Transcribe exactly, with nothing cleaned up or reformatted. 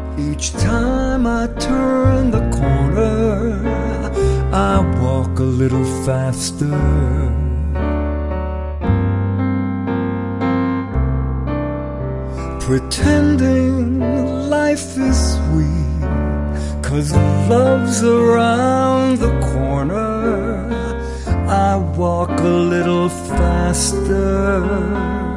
Each time I turn the corner, I walk a little faster. Pretending life is sweet, 'cause love's around the corner. I walk a little faster.